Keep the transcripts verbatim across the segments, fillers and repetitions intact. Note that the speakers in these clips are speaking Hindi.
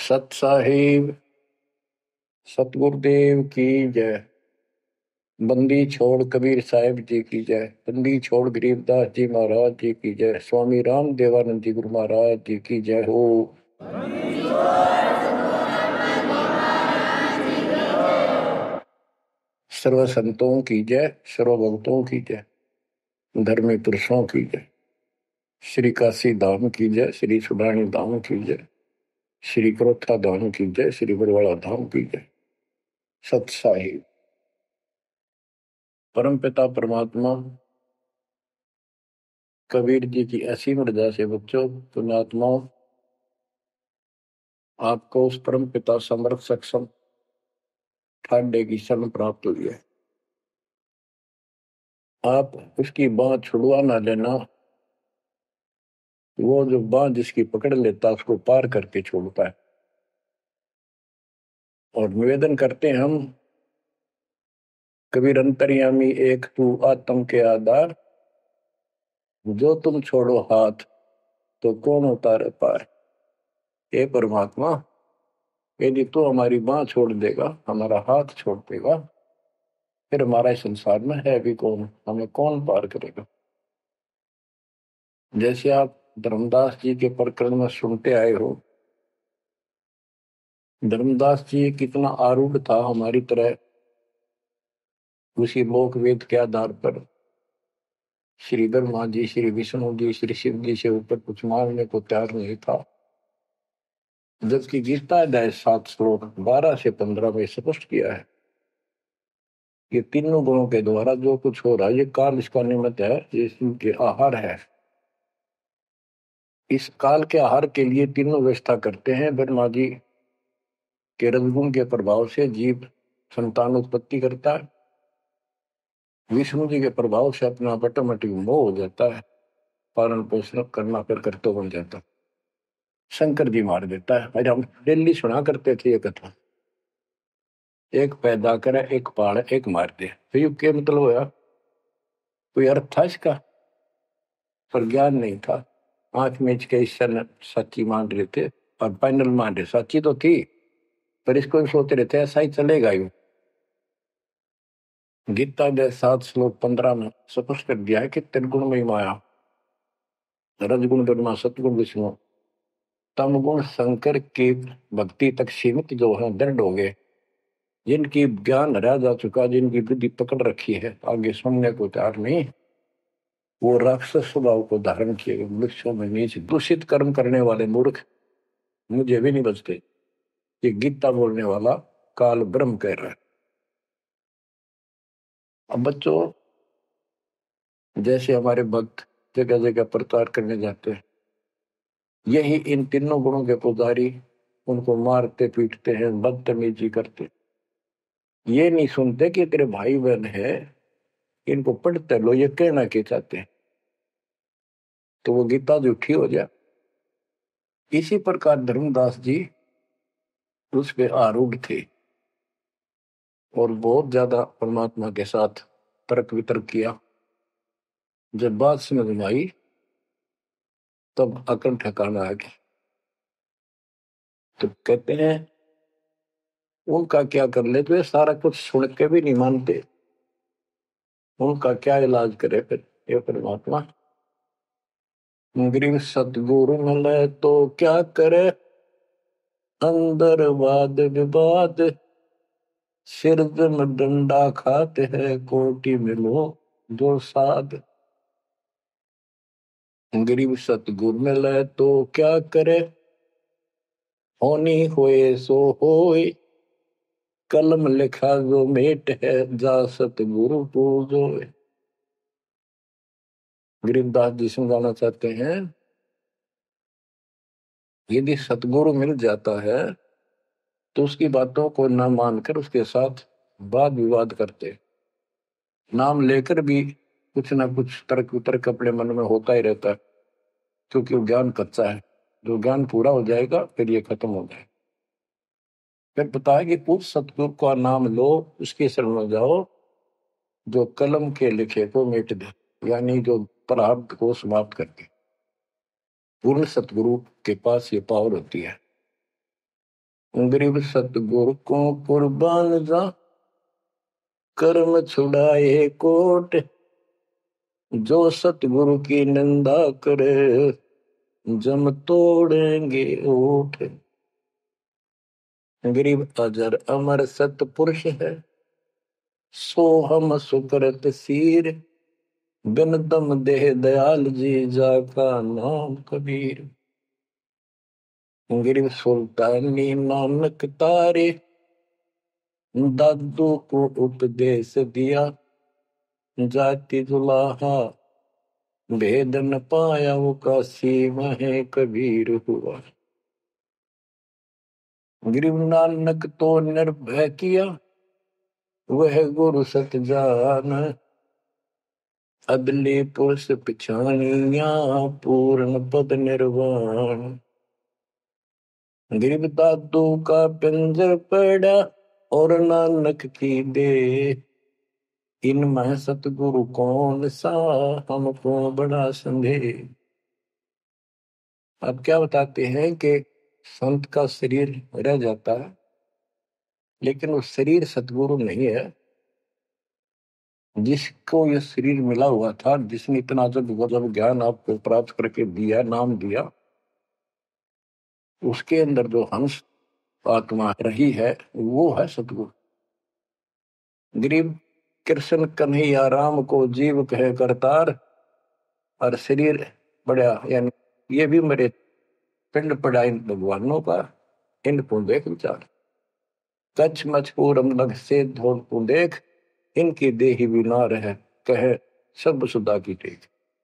सत साहिब सतगुरुदेव की जय। बंदी छोड़ कबीर साहिब जी की जय। बंदी छोड़ गरीबदास जी महाराज जी की जय। स्वामी राम देवानंद जी गुरु महाराज जी की जय हो। सर्व संतों की जय, सर्व भक्तों की जय, धर्मी पुरुषों की जय। श्री काशी धाम की जय, श्री सुडानी धाम की जय, श्री क्रोथा धाम की जय, श्री बरवाड़ा धाम की जय। सत साहिब परमपिता परमात्मा कबीर जी की ऐसी मर्यादा से बच्चों पुण्यात्माओं, आपको उस परम पिता समर्थ सक्षम ठाडे की शरण प्राप्त हुई है। आप उसकी बांह छुड़वा ना लेना। वो जो बांह जिसकी पकड़ लेता उसको पार करके छोड़ता है। और निवेदन करते हम, कबीर अंतर्यामी एक तू आत्म के आधार, जो तुम छोड़ो हाथ तो कौन उतारे पार। हे परमात्मा, यदि तू हमारी बांह छोड़ देगा, हमारा हाथ छोड़ देगा, फिर हमारा इस संसार में है भी कौन, हमें कौन पार करेगा। जैसे आप धर्मदास जी के प्रकरण में सुनते आए हो, धर्मदास जी कितना आरूढ़ था हमारी तरह। उसी लोक वेद के आधार पर श्री ब्रह्मा जी, श्री विष्णु जी, श्री शिव जी से ऊपर कुछ मांगने को तैयार नहीं था। जबकि गीता अध्याय सात श्लोक बारह से पंद्रह में स्पष्ट किया है, ये तीनों गुणों के द्वारा जो कुछ हो रहा है ये काल इसका निमित्त है, ये इनके आहार है। इस काल के आहार के लिए तीनों व्यवस्था करते हैं। ब्रह्मा जी के रजगुण के प्रभाव से जीव संतान उत्पत्ति करता है। विष्णु जी के प्रभाव से अपना ऑटोमेटिक मोह हो जाता है, पालन पोषण करना फिर कर्तव्य बन जाता है। शंकर जी मार देता है। अरे हम डेली सुना करते थे ये कथा, एक पैदा करे, एक पाड़, एक मार दे। तो ये क्या मतलब होया? कोई अर्थ था इसका? पर ज्ञान नहीं था। आंख मीच के ईश्वर सच्ची मान रहे थे और फाइनल मान रहे, सच्ची तो थी पर इसको भी सोच रहे थे ऐसा ही चलेगा। यूं गीता के सात श्लोक पंद्रह में स्पष्ट कर दिया है कि त्रिगुण में माया, रजगुण ब्रह्मा, सतगुण विष्णु, तम गुण शंकर की भक्ति तक सीमित जो है दृढ़ हो गए, जिनकी ज्ञान हरा जा चुका, जिनकी बुद्धि पकड़ रखी है, आगे सुनने को तैयार नहीं, वो राक्षस स्वभाव को धारण किए गए वृक्षों में नीच दूषित कर्म करने वाले मूर्ख मुझे भी नहीं बचते। ये गीता बोलने वाला काल ब्रह्म कह रहा है। अब बच्चों, जैसे हमारे भक्त जगह जगह प्रचार करने जाते हैं, यही इन तीनों गुणों के पुजारी उनको मारते पीटते हैं, बदतमीजी करते, ये नहीं सुनते कि तेरे भाई बहन है, इनको पढ़ते लो, ये कहना के चाहते हैं, तो वो गीता झूठी हो जाए। इसी प्रकार धर्मदास जी उस पे आरूढ़ थे और बहुत ज्यादा परमात्मा के साथ तर्क वितर्क किया। जब बात समझ में आई तब अकल ठिकाना आ गया। तो कहते हैं उनका क्या कर ले, तो ये सारा कुछ सुन के भी नहीं मानते, उनका क्या इलाज करे फिर ये परमात्मा। गरीब सतगुरु मिले तो क्या करे, अंदर वाद विवाद, सिर में डंडा खाते हैं, कोटी मिलो दो साध। गरीब सतगुरु मिले तो क्या करे, होनी होए सो होए, कलम लिखा जो मेट है, जा सतगुरु पूजो। गरीबदास जी समझाना चाहते हैं, यदि सतगुरु मिल जाता है तो उसकी बातों को न मानकर उसके साथ वाद विवाद करते, नाम लेकर भी कुछ ना कुछ तर्क वितर्क अपने मन में होता ही रहता है, क्योंकि वो ज्ञान कच्चा है। जो ज्ञान पूरा हो जाएगा फिर ये खत्म हो जाएगा। फिर बताया कि उस सतगुरु का नाम लो, उसके शरण में जाओ, जो कलम के लिखे को मिट दे, यानी जो प्रारब्ध को समाप्त कर दे। पूर्ण सतगुरु के पास ये पावर होती है। गरीब सतगुरु को कुर्बान जा, कर्म छुड़ाए कोट, जो सतगुरु की निंदा करे, जम तोड़ेंगे ओठ। गरीब अजर अमर सतपुरुष है, सो हम सुकृत सीर, बिन दम देह दयाल जी, जाका नाम कबीर। गरीब सुल्तानी नानक तारे, दादू को उपदेश दिया, जाति जुलाहा भेद न पाया, वो काशी में कबीर हुआ। गरीब नानक तो निर्भय किया, वह गुरु सत जान, अदली पुरुष पिछानिया, पूर्ण पद निर्वाण। गरीब दादू का पिंजर पड़ा, और नानक की दे, इनमें सतगुरु कौन सा, हमको बड़ा संदेह। अब क्या बताते हैं कि संत का शरीर रह जाता है, लेकिन वो शरीर सतगुरु नहीं है। जिसको ये शरीर मिला हुआ था, जिसने इतना जब जब ज्ञान आपको प्राप्त करके दिया, नाम दिया, उसके अंदर जो हंस आत्मा रही है, वो है सतगुरु। गरीब कृष्ण कन्हैया राम को जीव कहे करतार, और शरीर पड़ा, यानी ये भी मेरे पिंड पड़ा इन भगवानों का, इनको देख विचार। कच्छ मछ पूरम लग से धोल को देख, इनकी देही भी ना रहे, कहे सब सुधा की टेक।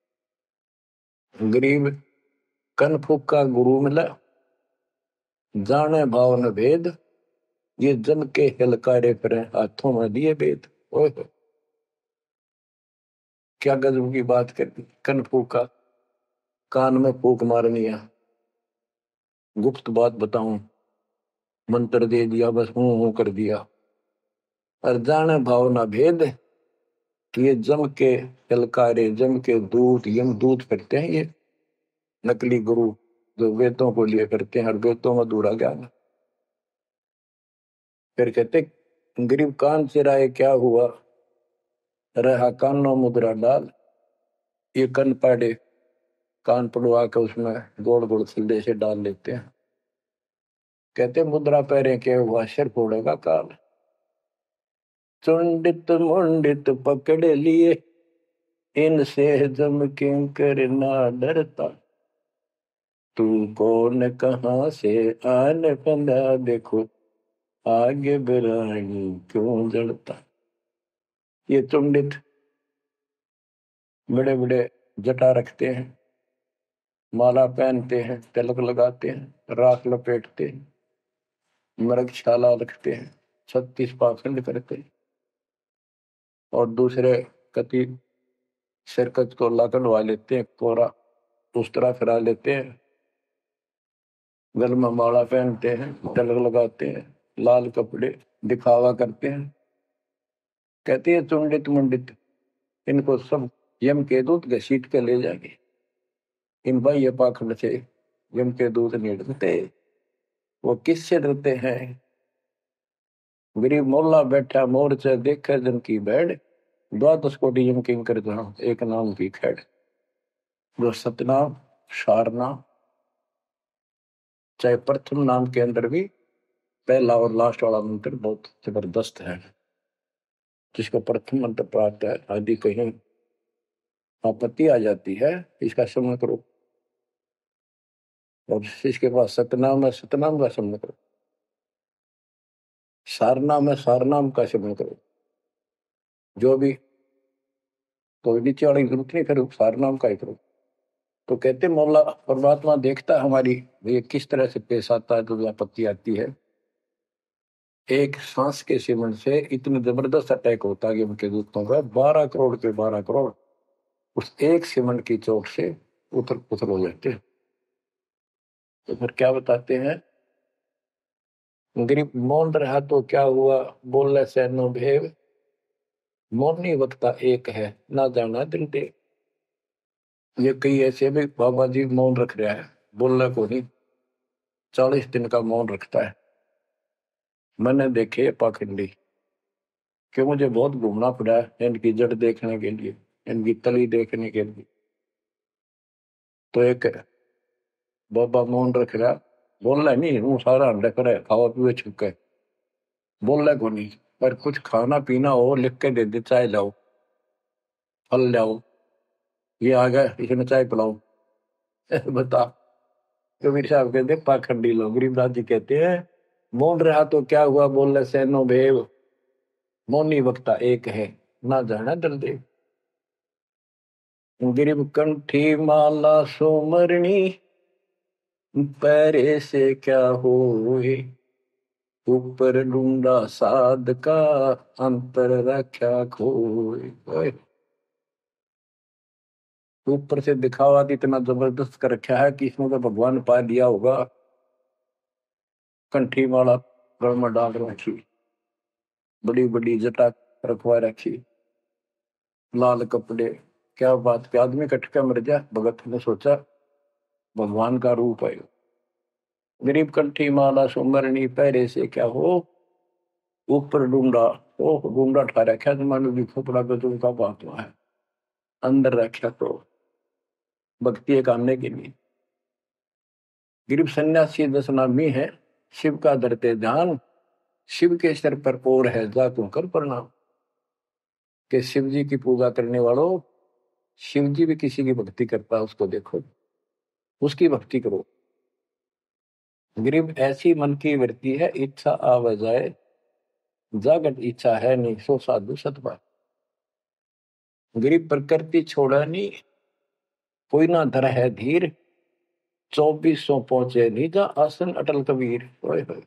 गरीब कनफुक का गुरु मिला, जाने भाव न भेद, ये जन के हिलकारे फिरे, हाथों में दिए भेद। ओए क्या गजब की बात कर। कनफुक का कान में फूक मारनी है, गुप्त बात बताऊं, मंत्र दे दिया, बस हूं हूं कर दिया। और जाने भाव न भेद, कि ये जम के हिलकारे, जम के दूत, यम दूत फिरते हैं, ये नकली गुरु जो वेदों को लिए करते हैं, और वेदों में अधूरा ज्ञान। फिर कहते गरीब कान चिराए क्या हुआ, रहा कानों मुद्रा डाल। ये कन पाड़े, कान पड़वा के उसमें गोड़ गोड़ सिल्ले से डाल लेते हैं। कहते मुद्रा पैरे क्या हुआ, सिर फोड़ेगा काल। चुंडित मुंडित पकड़ लिए, इनसे जम किंकर ना डरता। तू कौन कहां से आने फंदा, देखो आगे बिरानी क्यों जड़ता। ये चुंडित बड़े बड़े जटा रखते हैं, माला पहनते हैं, तिलक लगाते हैं, राख लपेटते हैं, मृगशाला रखते हैं, छत्तीस पाखंड करते हैं, और दूसरे कति सिरकत को लाकड़वा लेते हैं, कोरा उस तरह फिरा लेते हैं, गल में माला पहनते हैं, तिलक लगाते हैं, लाल कपड़े दिखावा करते हैं। कहते हैं चुंडित मुंडित, इनको सब यम के दूत घसीट के ले जाएंगे। इन बाह्य पाखंड से यम के दूत नहीं डरते। वो किससे डरते हैं? गरीब मोल्ला बैठा मोर्चा देखे जन की बैठ, द्वादश कोटि यम किंकर जहां, एक नाम की खैड़। जो सतनाम सारनाम, चाहे प्रथम नाम के अंदर भी पहला और लास्ट वाला मंत्र बहुत जबरदस्त है। जिसको प्रथम मंत्र प्राप्त है, आदि कहीं आपत्ति आ जाती है, इसका स्मरण करो। और जिसके पास सतनाम है, सतनाम का स्मरण करो। सारनाम है, सारनाम का स्मरण करो। जो भी कोई नीचे वाली जरूरत नहीं, फिर सारनाम का ही करो। तो कहते मौला परमात्मा देखता हमारी ये किस तरह से पेश आता है, जो आपत्ति आती है। एक सांस के सिमरण से इतनी जबरदस्त अटैक होता है कि उनके दूतों का बारह करोड़ के बारह करोड़ उस एक सिमरण की चोट से उथल पुथल हो जाते हैं। तो फिर क्या बताते हैं, गरीब मौन रहा तो क्या हुआ, बोले से नो भेव, मौनी वक्ता एक है, ना जाना दिल दे। ये कई ऐसे भी बाबा जी मौन रख रहा है, बोलने को नहीं, चालीस दिन का मौन रखता है, मैंने देखे पाखंडी कि मुझे बहुत घूमना पड़ा इनकी जड़ देखने के लिए, इनकी तली देखने के लिए। तो एक बाबा मौन रख रहा, बोल रहा नहीं, हूँ सारा अंडा करे खावा पीवे छुके, बोल रहा को नहीं, पर कुछ खाना पीना हो लिख के दे दे, चाय लाओ, फल लाओ, ये आ गया इसमें चाय पिलाओ। बता। कबीर साहब कहते पाखंडी लोग। गरीबदास जी कहते हैं मौन रहा तो क्या हुआ, बोल रहे सैनो भेव, मौनी वक्ता एक है, ना जाना दलदेव। गिरिब कंठी माला सोमरणी, पैरे से क्या होए, ऊपर ढूंढा साध का, अंतर रख्या खोए। ऊपर से दिखावा इतना जबरदस्त कर रखा है कि इसमें तो भगवान पा दिया होगा। कंठी माला गल में डाल रखी, बड़ी बड़ी जटा रखवा रखी, लाल कपड़े, क्या बात के आदमी कटका मर जा। भगत ने सोचा भगवान का रूप है। गरीब कंठी माला सुमरणी, पैरे से क्या हो, ऊपर डूंडा, ओ डूंडा ठा रखा जमाने भी खोपड़ा गजू का बातवा है, अंदर रखा तो भक्ति करने के लिए। गरीब सन्यासी दस नामी है, शिव का धरते ध्यान, शिव के सिर पर और है जा तू कर प्रणाम। के शिव जी की पूजा करने वालों, शिव जी भी किसी की भक्ति करता है, उसको देखो, उसकी भक्ति करो। गरीब ऐसी मन की वृत्ति है, इच्छा आवे जाए, जागत इच्छा है नहीं, सो साधु सतपा। गरीब प्रकृति छोड़ा नहीं, कोई ना धर है धीर, चौबीस सौ पहुंचे नहीं जा आसन अटल कबीर। ओए होए,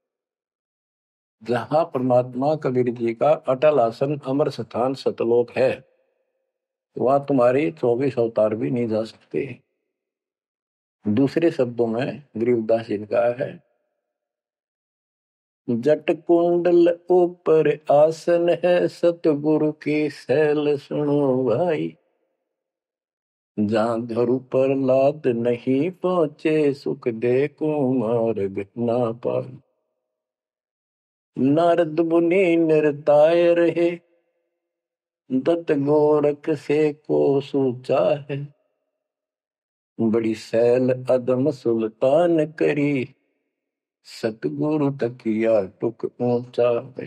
जहां परमात्मा कबीर जी का अटल आसन अमर स्थान सतलोक है, वहां तुम्हारी चौबीस अवतार भी नहीं जा सकते। दूसरे शब्दों में गरीबदास जी ने कहा है, जट कुंडल ऊपर आसन है, सतगुरु की सैल सुनो भाई, जहां धरु पर लाद नहीं पहुंचे, सुख दे कुमार्ग ना पाई। नारद मुनि निरताय रहे, दत्त गोरख से को सूचा है, बड़ी सैल अदम सुल्तान करी, सतगुरु तकिया टुक ऊंचा है।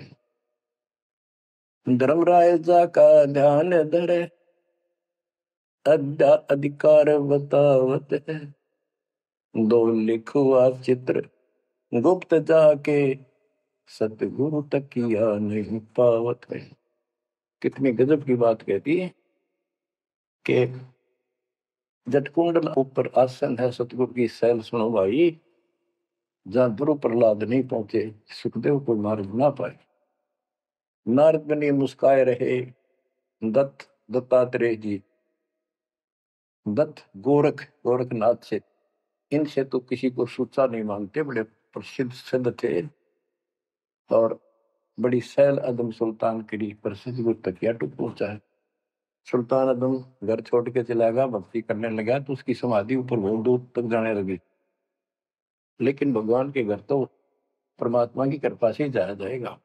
धर्मराजा का ध्यान धरे, अद्या अधिकार बतावत है, दो लिखुआ चित्र गुप्त जाके, सतगुरु तकिया नहीं पावत है। कितनी गजब की बात कहती है कि जटकुंडल ऊपर आसन है, सतगुरु की सैल सुनो भाई, जहां ध्रुव प्रहलाद नहीं पहुंचे, सुखदेव को मार्ग ना पाए। नारद मुनि मुस्काए रहे, दत्त दत्तात्रेय जी, दत्त गोरख गोरखनाथ से, इनसे तो किसी को सूचा नहीं मानते, बड़े प्रसिद्ध सिद्ध थे, और बड़ी सैल अदम सुल्तान करी, प्रसिद्ध गुरु तकिया टुक पहुंचा है। सुल्तान अदम घर छोड़ के चला गया, भक्ति करने लगा, तो उसकी समाधि ऊपर बहुत दूर तक जाने लगी। लेकिन भगवान के घर तो परमात्मा की कृपा से ही जाया जाएगा।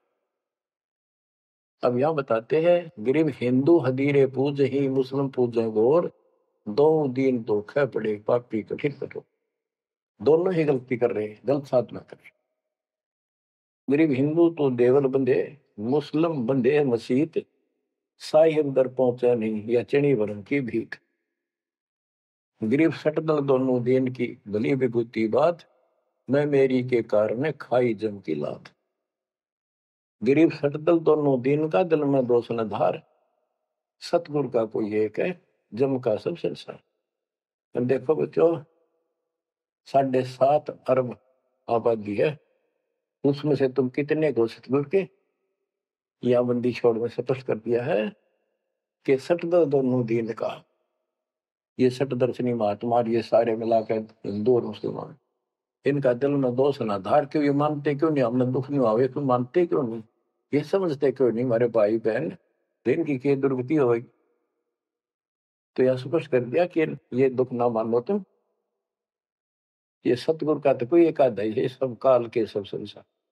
अब यहां बताते हैं, गरीब हिंदू हदीरे पूज ही, मुस्लिम पूजे गौर, दो दीन धोखे पड़े पापी कठिन करो। दोनों ही गलती कर रहे हैं, गलत साधना कर रहे। गरीब हिंदू तो देवल बंधे, मुस्लिम बंधे मसीत, साई अंदर पहुंचा नहीं, या चणी वरण की भीख। गरीब सटदल दोनों दिन की भली विभूति बात, मैं मेरी के कारण खाई जम की लात। गरीब सटदल दोनों दिन का, दिल में दोष न धार, सतगुरु का कोई एक है, जम का सब संसार। देखो बच्चों, साढ़े सात अरब आबादी है, उसमें से तुम कितने को सतगुरु के, या बंदी छोड़ में स्पष्ट कर दिया है कि सटदल दोनों दिन का, ये सट दर्शनी महात्मा, ये सारे मिलाकर हिंदू और मुसलमान, इनका दिल में दोष ना धार। क्यों ये मानते क्यों नहीं, हमने दुख नहीं आवे, क्यों मानते क्यों नहीं, ये समझते क्यों नहीं हमारे भाई बहन, इनकी क्या दुर्गति होगी। तो यह स्पष्ट कर दिया कि ये दुख ना मानो तुम, ये सतगुरु का तो कोई एक आधा ही है, सब काल के सब संसार।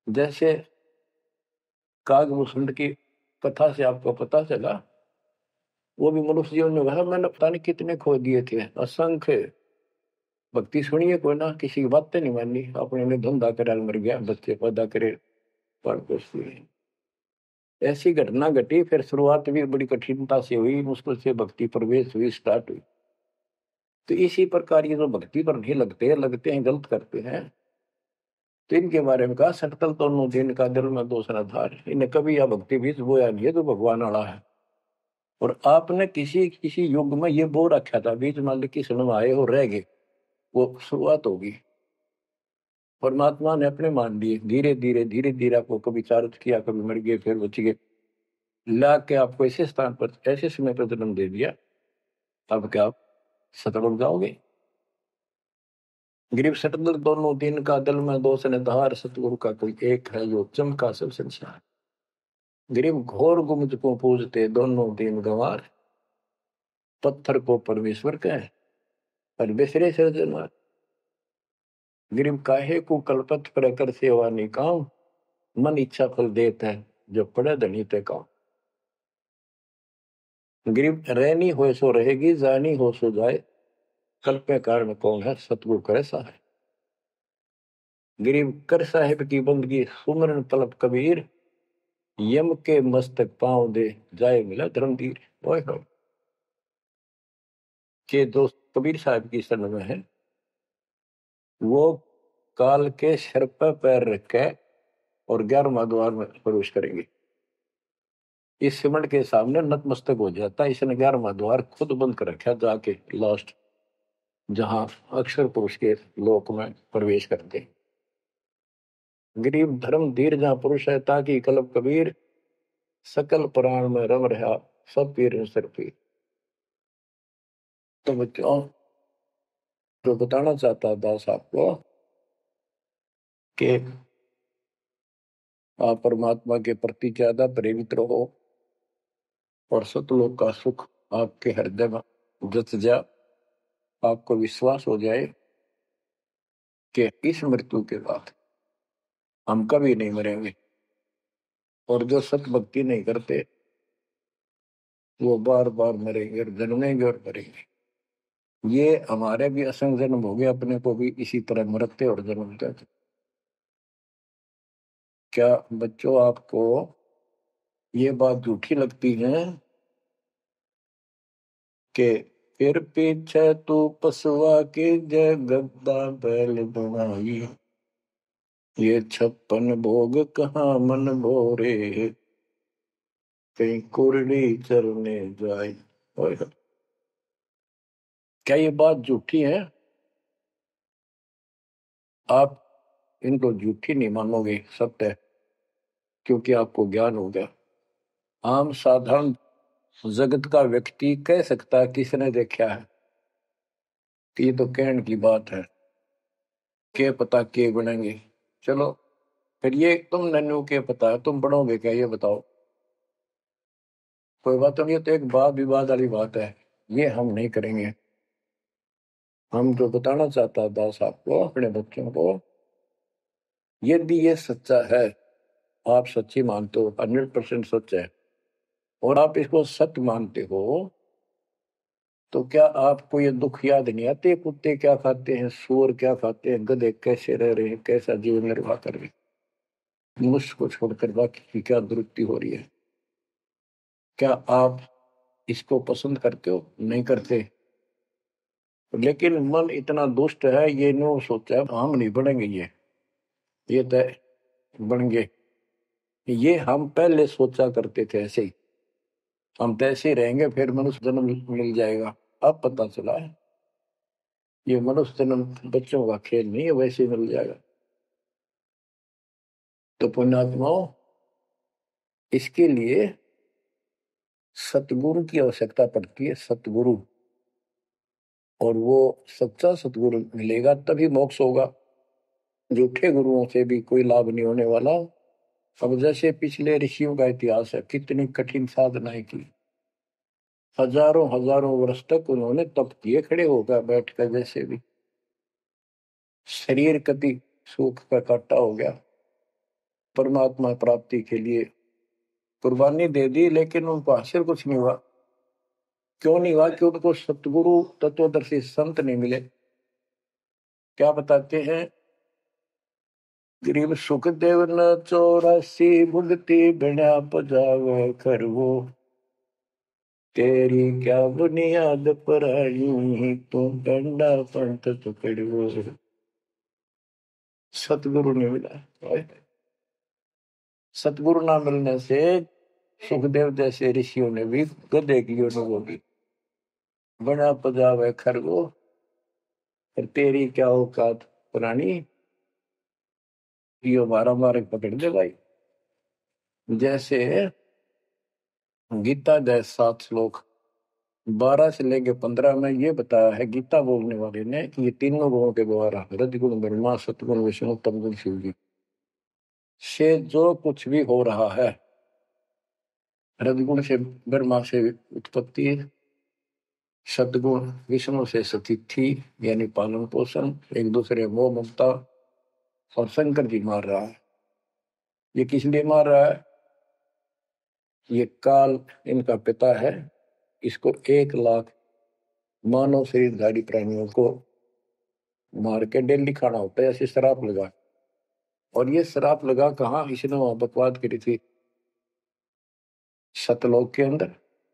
जैसे कागभूषण की कथा से आपको पता चला, वो भी मनुष्य जीवन में कहा मैंने पता नहीं कितने खो दिए थे, असंख्य। भक्ति सुनिए कोई ना, किसी की बातें नहीं माननी, अपने ने धंधा करे मर गया, बच्चे पैदा करे पर कुछ नहीं। ऐसी घटना घटी, फिर शुरुआत भी बड़ी कठिनता से हुई, मुश्किल से भक्ति प्रवेश हुई, स्टार्ट हुई। तो इसी प्रकार ये जो भक्ति पर नहीं लगते, लगते हैं गलत करते हैं, तो इनके बारे में कहा सटकल तो नो दिन का दिल में दूसरा धार, इन्हें कभी यह भक्ति बीज बोया नहीं है तो भगवान वाला है। और आपने किसी किसी युग में ये बो रखा था, बीज मान लो किस में आए हो रह गए, वो शुरुआत होगी। परमात्मा ने अपने मान लिए, धीरे धीरे धीरे धीरे आपको कभी चारित किया, कभी मर गए, फिर बच गए, ला के आपको ऐसे स्थान पर ऐसे समय पर जन्म दे दिया। अब क्या आप सतर्क जाओगे? गिरीब सतगुरु दोनों दिन का दल में दो सन धार, सतगुरु का कोई एक है जो चमका सब संसार। गिरीब घोर गुमज को पूजते दोनों दिन गंवार, पत्थर को परमेश्वर कहे और बिसरे सृजनहार। गिरीब काहे को कल्पत पर कर सेवा निकाम, मन इच्छा फल देता है जो पड़े धनी ते काम। गिरीब रहनी हो सो रहेगी, जानी हो सो जाए, कल्पे कारण कौन है सतगुरु करे सहाय। गिरीब कर साहिब की बंदगी सुमरन तलब कबीर, यम के मस्तक पांव दे जाए मिला धर्मवीर। ओए हो के दोस्त कबीर साहब की शरण में है, वो काल के सिर पर पैर रख के और ग्यारहवां द्वार में प्रवेश करेंगे। इस सिमट के सामने नतमस्तक हो जाता है, इसने ग्यारहवां द्वार खुद बंद कर रखा, जाके लास्ट जहां अक्षर पुरुष के लोक में प्रवेश करते। गरीब धर्म धीर जहां पुरुष है, ताकि कलब कबीर सकल प्राण में रम रहा, सब पीर सिर पीर। तो बच्चों, जो बताना चाहता दास आपको कि आप परमात्मा के प्रति ज्यादा प्रेरित रहो और सतलोक का सुख आपके हृदय में जत जा, आपको विश्वास हो जाए कि इस मृत्यु के बाद हम कभी नहीं मरेंगे। और जो सत भक्ति नहीं करते वो बार बार मरेंगे और जन्मेंगे और मरेंगे। ये हमारे भी असंग जन्म हो गए, अपने को भी इसी तरह मरते और जन्मते। क्या बच्चों आपको ये बात झूठी लगती है कि फिर पीछे तू पसुआ के जय गद्दा बैल बनाई, ये छप्पन भोग कहाँ मन भोरे, कहीं कुरली चरने जाए। क्या ये बात झूठी है? आप इनको झूठी नहीं मानोगे, सत्य है, क्योंकि आपको ज्ञान हो गया। आम साधारण जगत का व्यक्ति कह सकता है किसने देखा है, कि ये तो कहने की बात है, के पता के बनेंगे। चलो फिर ये तुम नन्नू के पता है, तुम बनोगे क्या ये बताओ? कोई बात नहीं, तो एक बात विवाद वाली बात है, ये हम नहीं करेंगे। हम जो बताना चाहता है दास आपको, अपने बच्चों को, यदि ये सच्चा है, आप सच्ची मानते हो, हंड्रेड परसेंट सच है, और आप इसको सत्य मानते हो, तो क्या आपको ये दुख याद नहीं आते? कुत्ते क्या खाते हैं, सूअर क्या खाते हैं, गधे कैसे रह रहे हैं, कैसा जीवन निर्वाह कर रहे हैं, मनुष्य को छोड़कर बाकी की क्या दुरुक्ति हो रही है? क्या आप इसको पसंद करते हो? नहीं करते। लेकिन मन इतना दुष्ट है, ये नो सोचा हम नहीं बढ़ेंगे, ये ये तय बन गए। ये हम पहले सोचा करते थे ऐसे ही, हम तैसे ही रहेंगे, फिर मनुष्य जन्म मिल जाएगा। अब पता चला है ये मनुष्य जन्म बच्चों का खेल नहीं है, वैसे ही मिल जाएगा। तो पुण्यात्माओं, इसके लिए सतगुरु की आवश्यकता पड़ती है, सतगुरु। और वो सच्चा सतगुरु मिलेगा तभी मोक्ष होगा, झूठे गुरुओं से भी कोई लाभ नहीं होने वाला। अब जैसे पिछले ऋषियों का इतिहास है, कितनी कठिन साधनाएं की, हजारों हजारों वर्ष तक उन्होंने तप किए, खड़े होकर बैठकर, जैसे भी शरीर कति सूख का काटा हो गया, परमात्मा प्राप्ति के लिए कुर्बानी दे दी, लेकिन उनको हासिल कुछ नहीं हुआ। क्यों नहीं हुआ? कि उनको सतगुरु तत्वदर्शी संत नहीं मिले। क्या बताते हैं? गरीब सुखदेव न चौरासी भुगती बिना पजावे खरगो, तेरी क्या बुनियाद परानी तू डंडा पंथ पकड़ो। सतगुरु नहीं मिला। सतगुरु ना मिलने से सुखदेव जैसे ऋषियों ने भी गधे की अनुभव की, बना पजावे खरगो, तेरी क्या औकात पुरानी, यो मारा मारे पकड़ दे भाई। जैसे गीता दस सात श्लोक बारह से लेके पंद्रह में ये बताया है गीता बोलने वाले ने कि ये तीनों गुणों के द्वारा रजगुण ब्रह्मा सतगुण विष्णु तमगुण शिव जी से जो कुछ भी हो रहा है, रजगुण से ब्रह्मा से उत्पत्ति, सदगुण विष्णु से स्थिति यानी पालन पोषण, एक दूसरे मोह ममता, और शंकर जी मार रहा है। ये किस लिए मार रहा है? ये काल इनका पिता है, इसको एक लाख मानव शरीरधारी प्राणियों को मार के डेली खाना होता है, ऐसे शराब लगा। और ये शराब लगा कहाँ? इसने वहां बकवाद करी थी सतलोक के अंदर,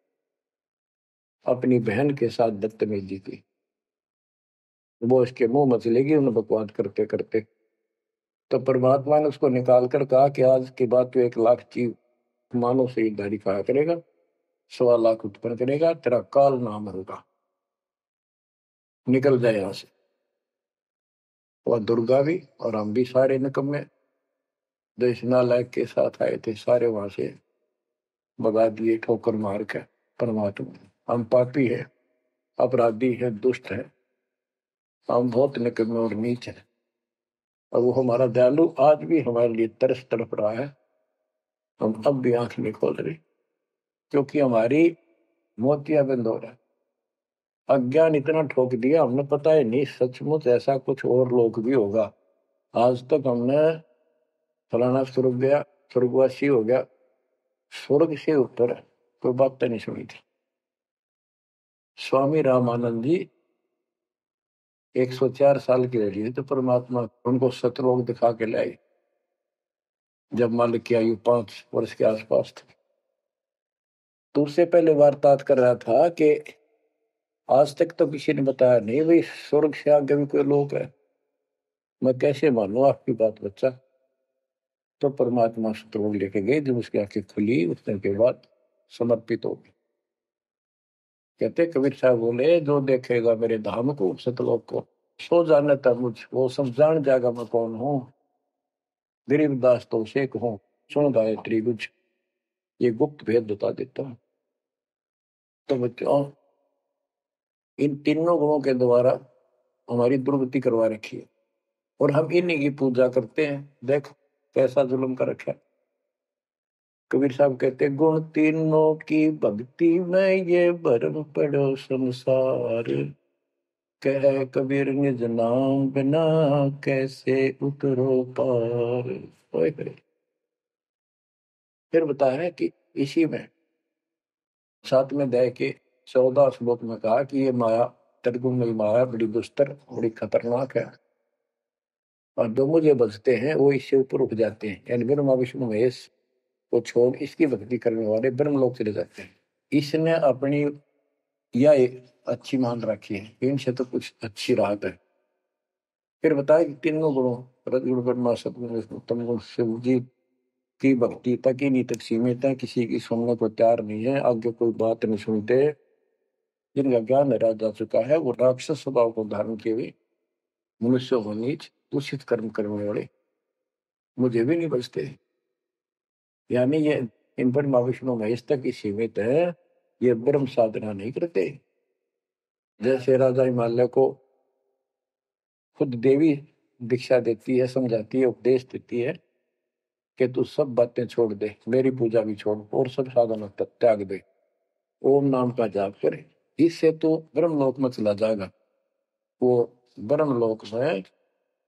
अपनी बहन के साथ बदतमीजी की। वो इसके मुंह मचलेगी उन्हें बकवाद करते करते। तो परमात्मा ने उसको निकाल कर कहा कि आज के बाद तो एक लाख जीव मानव शरीरधारी खाया करेगा, सवा लाख उत्पन्न करेगा, तेरा काल नाम होगा, निकल जाए यहां से। वह दुर्गा भी और हम भी सारे निकम्मे जो इस नालायक के साथ आए थे, सारे वहां से भगा दिए ठोकर मार के। परमात्मा हम पापी है, अपराधी है, दुष्ट है, हम बहुत निकम्मे और नीच है, और वो हमारा दयालु आज भी हमारे लिए तरस तड़प रहा है। हम अब भी आंख नहीं खोल रही क्योंकि हमारी मोतियाबिंद हो रहा है। अज्ञान इतना ठोक दिया हमने, पता है नहीं सचमुच ऐसा कुछ और लोग भी होगा। आज तक हमने फलाना स्वर्ग गया, स्वर्गवासी हो गया, स्वर्ग से ऊपर कोई बात तो नहीं सुनी थी। स्वामी रामानंद जी एक सौ चार साल की रही तो परमात्मा उनको सतलोक दिखा के लाई जब मालिक की आयु पांच वर्ष के आसपास थी। तो उससे पहले वार्तालाप कर रहा था कि आज तक तो किसी ने बताया नहीं भाई स्वर्ग से आगे भी कोई लोक है, मैं कैसे मानूं आपकी बात बच्चा। तो परमात्मा सतलोक लेके गए, जब उसकी आंखें खुली उतने के बाद समर्पित हो गई। कहते कबीर साहब बोले जो देखेगा मेरे धाम को सतलोक को सो जाने तक मुझ वो सब जान जाएगा मैं कौन हूँ। गरीबदास तो उसे कहूँ सुन गायत्री कुछ ये गुप्त भेद बता देता हूँ। तो बच्चों इन तीनों गुणों के द्वारा हमारी दुर्गति करवा रखी है और हम इन्हीं की पूजा करते हैं। देख कैसा जुल्म कर रखा है। कबीर साहब कहते गुण तीनों की भक्ति में ये भरम पड़ो संसार, कह कबीर निज नाम बिना कैसे उतरो पार। फिर बताया कि इसी में सातवें अध्याय के चौदह श्लोक में कहा कि ये माया तदगुण माया बड़ी दुस्तर बड़ी खतरनाक है, और जो मुझे बचते हैं वो इससे ऊपर उठ जाते हैं, यानी ब्रह्मा विष्णु महेश को छोड़ इसकी भक्ति करने वाले ब्रह्म लोक चले जाते हैं। इसने अपनी यह अच्छी मान रखी है, इनसे तो कुछ अच्छी राहत है। फिर बताया कि तीनों गुणों रजगुण ब्रह्मा सतगुण विष्णु तमगुण शिव जी की भक्ति तक ही नहीं तक सीमित है, किसी की सुनने को तैयार नहीं है, आगे कोई बात नहीं सुनते। जिनका ज्ञान हरा जा चुका है वो राक्षस स्वभाव को धारण किए हुए मनुष्य को नीच दूषित कर्म करने वाले मुझे भी नहीं बचते। यानी ये इन पर विष्णु महेश तक ही सीमित है, ये ब्रह्म साधना नहीं करते। जैसे राजा हिमालय को खुद देवी दीक्षा देती है, समझाती है, उपदेश देती है कि तू सब बातें छोड़ दे, मेरी पूजा भी छोड़ और सब साधना त्याग दे, ओम नाम का जाप करे, इससे तो ब्रह्मलोक में चला जाएगा। वो ब्रह्मलोक में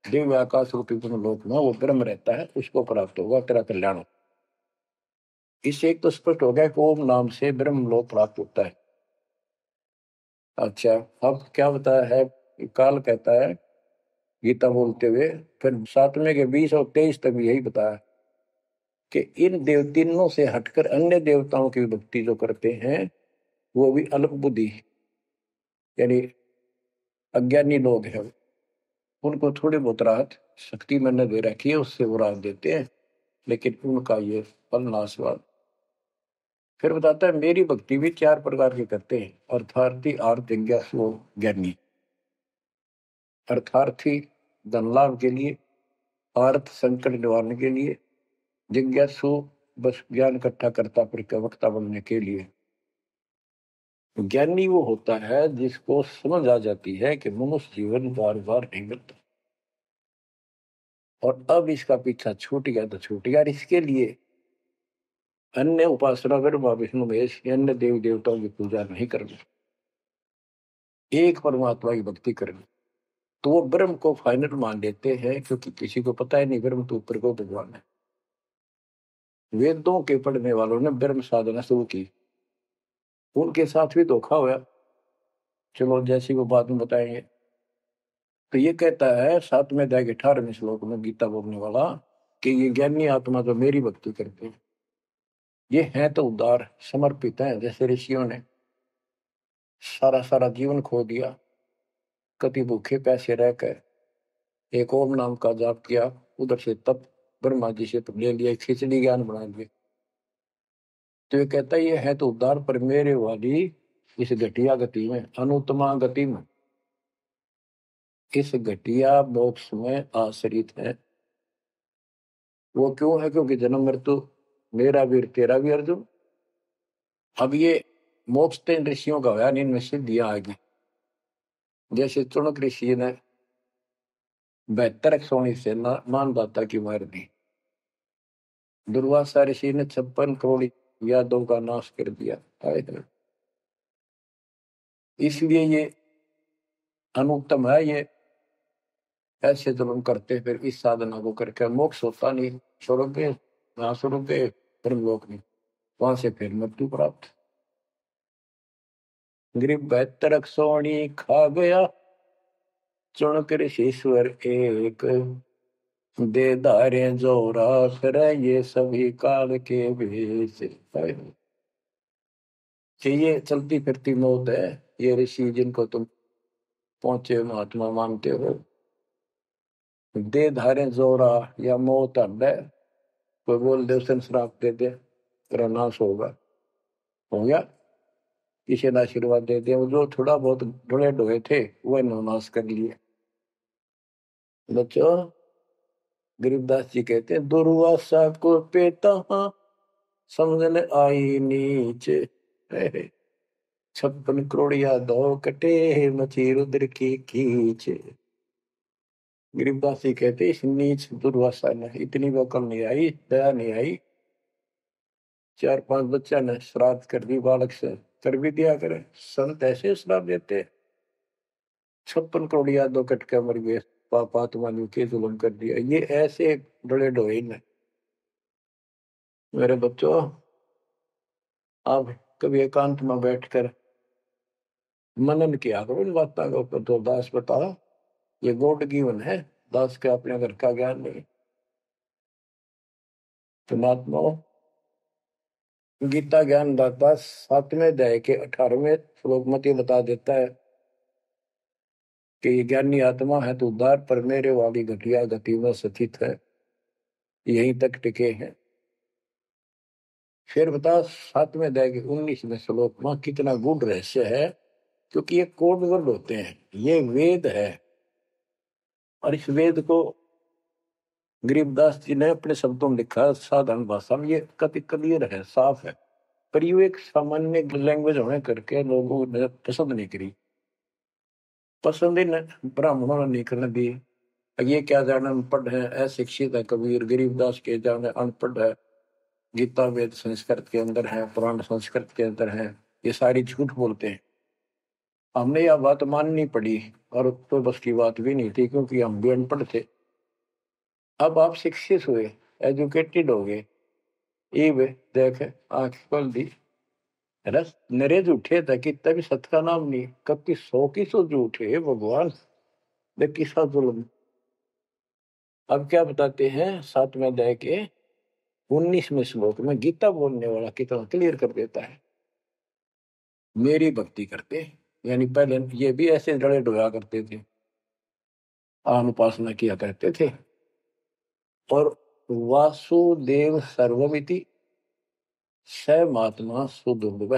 दिव्य आकाश रूपी लोक में वो ब्रह्म रहता है, उसको प्राप्त होगा तेरा कल्याण। इससे एक तो स्पष्ट हो गया कि ओम नाम से ब्रह्म लोक प्राप्त होता है। अच्छा, अब क्या बताया है, काल कहता है गीता बोलते हुए, फिर सातवें के बीस और तेईस तक भी यही बताया कि इन देव तीनों से हटकर अन्य देवताओं की भक्ति जो करते हैं वो भी अल्प बुद्धि यानी अज्ञानी लोग हैं, उनको थोड़ी बहुत राहत शक्ति मैंने दे रखी है, उससे वो राहत देते हैं, लेकिन उनका ये फल नाशवान। फिर बताता है मेरी भक्ति भी चार प्रकार की करते हैं, अर्थार्थी, आर्थ, जिज्ञासु, ज्ञानी। अर्थार्थी धन लाभ के लिए, आर्थ संकट निवारने के लिए, जिज्ञासु बस ज्ञान इकट्ठा करता प्रवक्ता बनने के लिए। ज्ञानी वो होता है जिसको समझ आ जाती है कि मनुष्य जीवन बार बार नहीं मिलता और अब इसका पीछा छूट गया तो छूट गया, इसके लिए अन्य उपासना ब्रह्मा विष्णु महेश अन्य देव देवताओं की पूजा नहीं करनी, एक परमात्मा की भक्ति करनी। तो वो ब्रह्म को फाइनल मान लेते हैं, क्योंकि किसी को पता ही नहीं ब्रह्म तो ऊपर को भगवान है। वेदों के पढ़ने वालों ने ब्रह्म साधना शुरू की, उनके साथ भी धोखा हुआ, चलो जैसी वो बाद में बताएंगे। तो ये कहता है सातवें अध्याय के अठारहवें श्लोक में गीता बोलने वाला कि ये ज्ञानी आत्मा जो मेरी भक्ति करते हैं ये हैं तो उदार समर्पित हैं, जैसे ऋषियों ने सारा सारा जीवन खो दिया, कति भूखे पैसे रहकर एक ओम नाम का जाप किया, उधर से तप ब्रह्मा जी से ले लिया, खिचड़ी ज्ञान बना दिए। तो ये कहता है ये है तो उदार पर मेरे वाली इस घटिया गति में, अनुत्तमा गति में, इस घटिया मोक्ष में आश्रित है। वो क्यों है, क्योंकि जन्म मृत्यु मेरा वीर तेरा भी अर्जुन। अब ये मोक्ष तीन ऋषियों का होया, इनमें सिद्धियां आ गई। जैसे चुनक ऋषि ने बहत्तर सोनी से मानदाता की मार दी, दुर्वासा ऋषि ने छप्पन करोड़ यादों का नाश कर दिया। इसलिए ये अनुत्तम है, ये ऐसे जब हम करते फिर इस साधना को करके मोक्ष होता नहीं, स्वर्ग गए वहां स्वर्ग गए ब्रह्मलोक नहीं, वहां से फिर मृत्यु प्राप्त। गरीब बहत्तर सोनी खा गया चुनक ऋषीश्वर एक, दे धारे जोरा फिर ये सभी काल के भेष। ये चलती फिरती मौत है, ये ऋषि जिनको तुम पहुंचे महात्मा मानते हो, दे धारे जोरा या मौत है, कोई बोल दे उसे श्राप दे दे तेरा नाश होगा, हो गया, किसी ने आशीर्वाद दे दिया, वो जो थोड़ा बहुत ढोए ढोए थे वह नाश कर लिए। बच्चों गरीबदास जी कहते हैं दुर्वासा को पेता समझने आई नीचे, छप्पन करोड़िया दो कटे मची रुद्र की खींच। गरीबदास जी कहते इस नीच दुर्वासा ने इतनी वकल नहीं आई, दया नहीं आई, चार पांच बच्चा ने श्राद्ध कर दी, बालक से कर भी दिया करे, संत ऐसे श्राद्ध देते, छप्पन करोड़ यादों कट के मर गए, पापात्मा ने के जुल्म कर दिया, ये ऐसे डोले डोए ने। मेरे बच्चों आप कभी एकांत में बैठकर मनन किया करो इन बातों के ऊपर। तो दास बताओ ये गॉड गिवन है, दास के अपने घर का ज्ञान नहीं। परमात्मा गीता ज्ञान दाता सातवें अध्याय के अठारहवें श्लोक में बता देता है कि ज्ञानी आत्मा है तो उद्धार पर मेरे वाली घटिया गति में स्थित है, यहीं तक टिके हैं। फिर बता सातवें अध्याय के उन्नीसवें श्लोक में कितना गूढ़ रहस्य है, क्योंकि ये कोड वर्ड होते हैं, ये वेद है, और इस वेद को गरीबदास जी ने अपने शब्दों में लिखा साधारण भाषा में, ये कति क्लियर है, साफ है, पर ये एक सामान्य लैंग्वेज होने करके लोगों ने पसंद नहीं करी, पसंद ही ब्राह्मणों ने नहीं करने दी। ये क्या जाने अनपढ़ है, अशिक्षित है कबीर, गरीबदास के जाने अनपढ़ है, गीता वेद संस्कृत के अंदर है, पुराण संस्कृत के अंदर है, ये सारी झूठ बोलते हैं। हमने यह बात माननी पड़ी, और तो बस की बात भी नहीं थी, क्योंकि हम भी अनपढ़ थे। अब आप शिक्षित हुए, एजुकेटेड हो गए, इब देख आंख खोल दी, रस नरे झूठे था कि तभी सत का नाम नहीं, कब की सौ की सौ झूठे भगवान, देख किसका जुल्म। अब क्या बताते हैं सातवें अध्याय के उन्नीसवें श्लोक में गीता बोलने वाला कितना क्लियर कर देता है। मेरी भक्ति करते, यानी पहले ये भी ऐसे जड़े डोया करते थे, अनुपासना किया करते थे। और वासुदेव सर्वमिति स महात्मा सुदुर्लभ।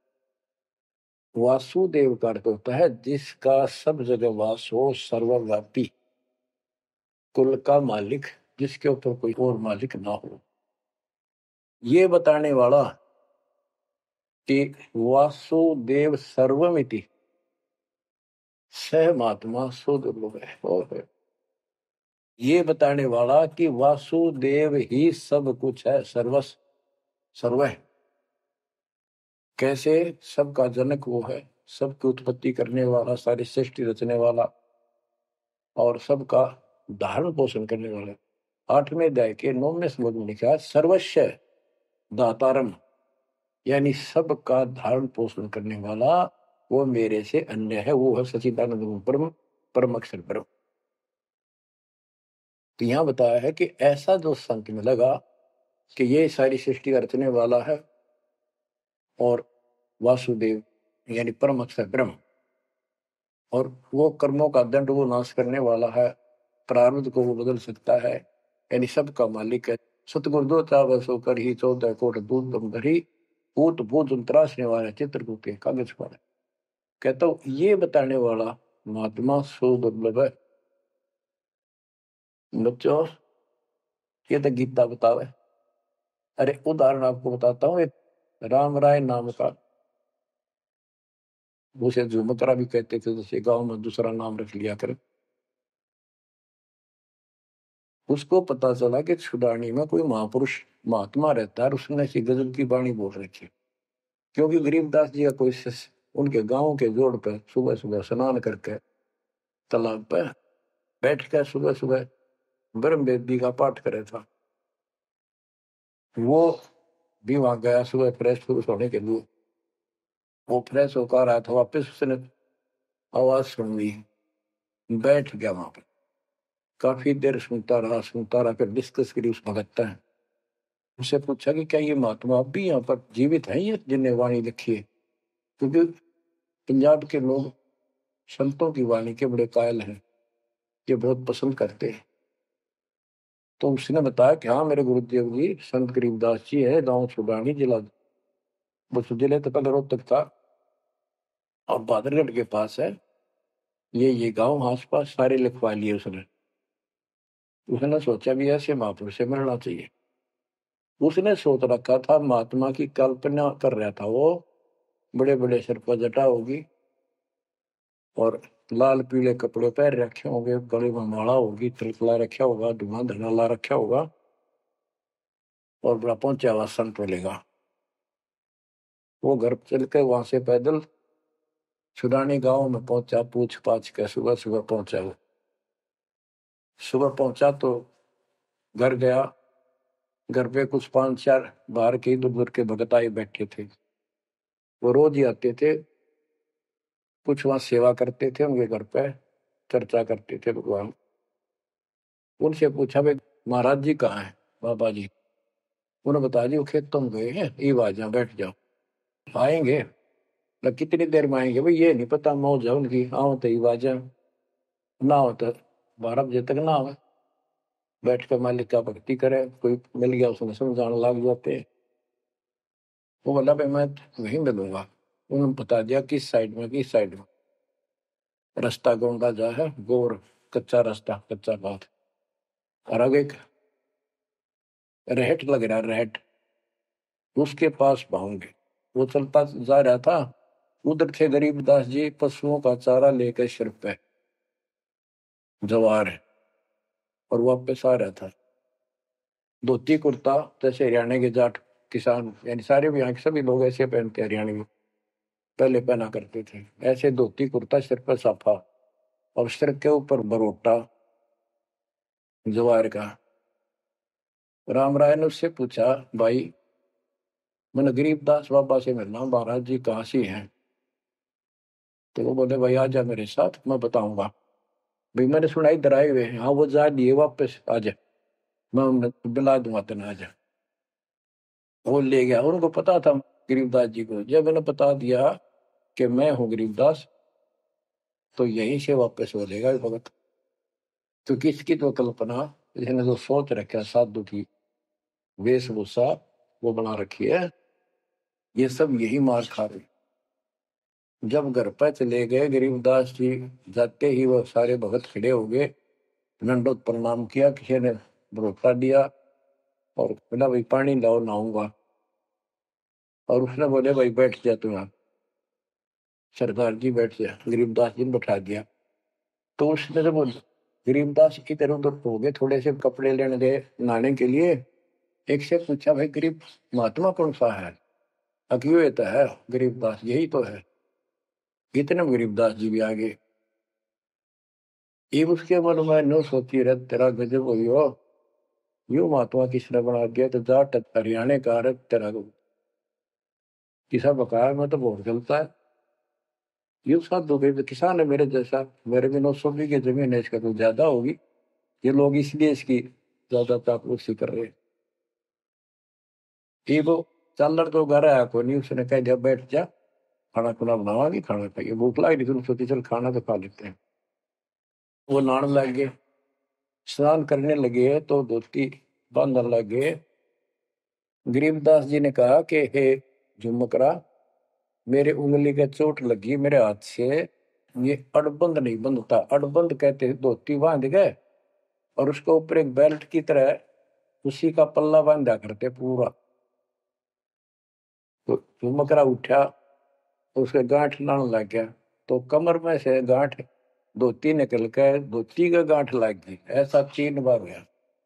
वासुदेव का अर्थ होता है जिसका सब जगह वास हो, सर्वव्यापी, कुल का मालिक, जिसके ऊपर कोई और मालिक ना हो। ये बताने वाला कि वासुदेव सर्वमिति स महात्मा सुदुर्लभ है, और है ये बताने वाला कि वासुदेव ही सब कुछ है, सर्वस सर्व है। कैसे? सबका जनक वो है, सबकी उत्पत्ति करने वाला, सारी सृष्टि रचने वाला, और सबका धारण पोषण करने वाला। आठवें अध्याय के नौवें श्लोक में लिखा है सर्वस्व दातारम, यानी सबका धारण पोषण करने वाला वो मेरे से अन्य है, वो है सच्चिदानंद परम परम अक्षर ब्रह्म। तो यहां बताया है कि ऐसा जो संत में लगा कि ये सारी सृष्टि रचने वाला है और वासुदेव यानी परम अक्षर ब्रह्म, और वो कर्मों का दंड वो नाश करने वाला है, प्रारब्ध को वो बदल सकता है, यानी सबका मालिक है। सतगुरु दो चाव सो कर ही चौदह कोट दूध दम धरी, पूत भूत त्रासने वाला चित्रकूट के कागज पर। कहता हूं ये बताने वाला महात्मा सो दुर्लभ है। बच्चों ये तो गीता बतावे। अरे उदाहरण आपको बताता हूँ, एक राम राय नाम का, उसे झुमकरा भी कहते थे, जैसे गांव में दूसरा नाम रख लिया कर। उसको पता चला कि छुडानी में कोई महापुरुष महात्मा रहता है, उसने ऐसी गजब की वाणी बोल रखी। क्योंकि गरीबदास जी का कोई शिष्य उनके गांव के जोड़ पे सुबह सुबह स्नान करके तालाब पे बैठ कर सुबह सुबह ब्रह्म वेदी का पाठ करे था। वो भी वहां गया सुबह फ्रेश फ्रूश होने के लिए। वो फ्रेश होकर आया था, वापिस उसने आवाज सुन ली, बैठ गया वहां पर, काफी देर सुनता रहा सुनता रहा फिर डिस्कस करी उस भगत है। उससे पूछा कि क्या ये महात्मा अब भी यहाँ पर जीवित है, ये जिन्हें वाणी लिखी है? क्योंकि पंजाब के लोग संतों की वाणी के बड़े कायल हैं, ये बहुत पसंद करते हैं। तो उसने बताया कि हाँ मेरे गुरुदेव जी संत गरीबदास जी है, गांव छुड़ानी जिला, वो जिले तो पहले रोहतक था और बहादुरगढ़ के पास है। ये ये गांव आस पास सारे लिखवा लिए उसने। उसने सोचा भी ऐसे महापुरुष से मिलना चाहिए। उसने सोच रखा था, महात्मा की कल्पना कर रहा था वो, बड़े बड़े सिर पर जटा होगी और लाल पीले कपड़े पहन रखे होंगे, गले में माला होगी, तिलकला रखा होगा, धुआं धना ला रखा होगा, और बड़ा पहुंचा हुआ संत मिलेगा। वो घर चल के वहां से पैदल छुड़ानी गांव में पहुंचा, पूछ पाछ के सुबह सुबह पहुंचा। वो सुबह पहुंचा तो घर गया, घर पे कुछ पांच चार बाहर के इधर उधर के भगत आए बैठे थे। वो रोज ही आते थे, कुछ वहां सेवा करते थे, उनके घर पे चर्चा करते थे भगवान। उनसे पूछा भाई महाराज जी कहाँ है, बाबा जी? उन्होंने बताया जी वो खेतों में गए हैं, ये आ जाओ बैठ जाओ, आएंगे। मतलब कितनी देर में आएंगे भाई ये नहीं पता, मौज है उनकी, आओ तो ये आ जाओ, ना हो तो बारह बजे तक ना हो, बैठ कर मालिक का भक्ति करे, कोई मिल गया उसने समझाने लग जाते हैं। वो बोला भाई मैं वहीं मिलूंगा। उन्होंने बता दिया किस साइड में, किस साइड में। रास्ता गोंडा जा है, गोर कच्चा रास्ता, कच्चा बात, और आगे एक रहट लग रहा है, रहट, उसके पास पहुंचे। वो चलता जा रहा था, उधर थे गरीबदास जी पशुओं का चारा लेकर सिर पे जवार है, और वापस आ रहा था। धोती कुर्ता जैसे हरियाणा के जाट किसान, यानी सारे भी यहाँ के सभी लोग ऐसे पहनते, हरियाणा में पहले पहना करते थे ऐसे धोती कुर्ता, सिर पर साफा, और सिर के ऊपर बरोटा जवार का। राम राय ने उससे पूछा, भाई मैंने गरीबदास बाबा से मिलना, महाराज जी कहाँ से हैं? तो वो बोले, भाई आ जा मेरे साथ, मैं बताऊंगा। भाई मैंने सुना इधर आए हुए हैं। हाँ वो जा दिए वापस, आ जा, मैं उन्हें बुला दूंगा तेना, आ जा। वो ले गया। उनको पता था गरीबदास जी को। जब मैंने बता दिया कि मैं हूँ गरीबदास, तो यहीं से वापस हो लेगा भगत। तो किसकी तो कल्पना, इसने जो सोच रखा साधु की वेशभूषा वो बना रखी है, ये सब यही मार खा रही। जब घर पर चले गए गरीबदास जी, जाते ही वो सारे भगत खड़े हो गए, दंडोत प्रणाम किया, किसी ने भरोसा दिया और बोला, भाई पानी लाओ, नहाऊंगा। और उसने बोले, भाई बैठ जा तू यहाँ। सरदार जी बैठ जा। गरीबदास जी ने बैठा दिया। तो उसने जब गरीबदास इधर उधर हो गए, थोड़े से कपड़े लेने गए नहाने के लिए, एक से पूछा, भाई गरीब महात्मा कौन सा है? अक्यों ये तो है गरीबदास, यही तो है। इतने में गरीबदास जी भी आ गए। ये उसके मन में न सोची, रह तेरा गजब हुई हो, यू महात्मा किसने बना दिया? तो जाट हरियाणा का रह तेरा किसा बकाया में तो बहुत चलता है। यू साधु के किसान है मेरे जैसा, मेरे भी नौ सौ बीघे जमीन है, इसका तो ज्यादा होगी। ये लोग इसलिए इसकी ज्यादा चापलूसी कर रहे हैं। ये वो चालर तो घर आया को नहीं, उसने कह दिया बैठ जा, खाना खुना बनावागी, खाना खाइए, भूख लग रही थी, सोची चल खाना तो खा लेते हैं। वो नहाने लग गए, स्नान करने लगे तो धोती बांधने लगे। गरीबदास जी ने कहा कि हे झुमकरा, मेरे उंगली का चोट लगी मेरे हाथ से, ये अड़बंद नहीं बंधता। अड़बंद कहते हैं धोती बांध गए और उसके ऊपर एक बेल्ट की तरह उसी का पल्ला बांधा करते पूरा। तो झुमकरा उठा, उसके गांठ लाने लग गया, तो कमर में से गांठ धोती निकल कर धोती का गांठ लग गई। ऐसा तीन बार हुआ।